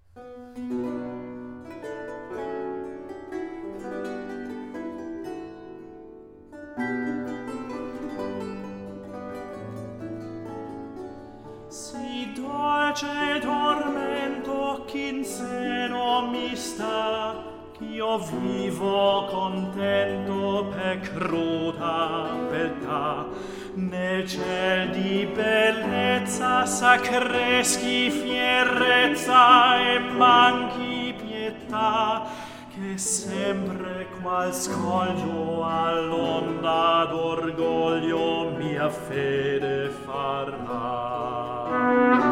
Si dolce tormento ch'in seno mi sta, ch'io vivo contento per cruda beltà. Nel ciel di bellezza s'accreschi fierezza e manchi pietà, che sempre qual scoglio all'onda d'orgoglio mia fede farà.